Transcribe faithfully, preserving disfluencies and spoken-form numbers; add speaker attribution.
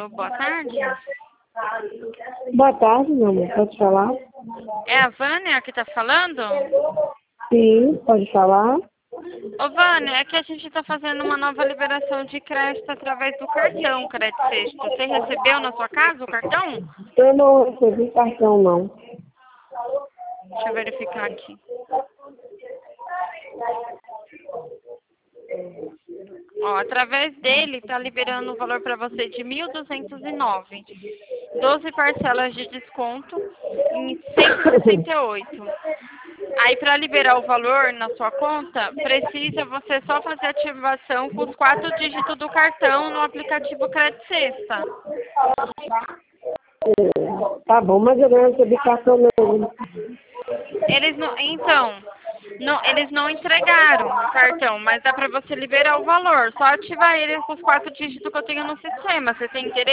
Speaker 1: Alô, boa tarde.
Speaker 2: Boa tarde, meu amor. Pode falar?
Speaker 1: É a Vânia que tá falando?
Speaker 2: Sim, pode falar.
Speaker 1: Ô, Vânia, é que a gente tá fazendo uma nova liberação de crédito através do cartão Crédito Sexto. Você recebeu na sua casa o cartão?
Speaker 2: Eu não recebi cartão, não.
Speaker 1: Deixa eu verificar aqui. Ó, através dele tá liberando o valor para você de mil duzentos e nove. doze parcelas de desconto em cento e sessenta e oito. Aí, para liberar o valor na sua conta, precisa você só fazer ativação com os quatro dígitos do cartão no aplicativo Crédito Sexta.
Speaker 2: Tá bom, mas eu não recebi cartão, não.
Speaker 1: Eles não, então, não, eles não entregaram o cartão, mas dá para você liberar o valor. Só ativar ele com os quatro dígitos que eu tenho no sistema. Você tem interesse?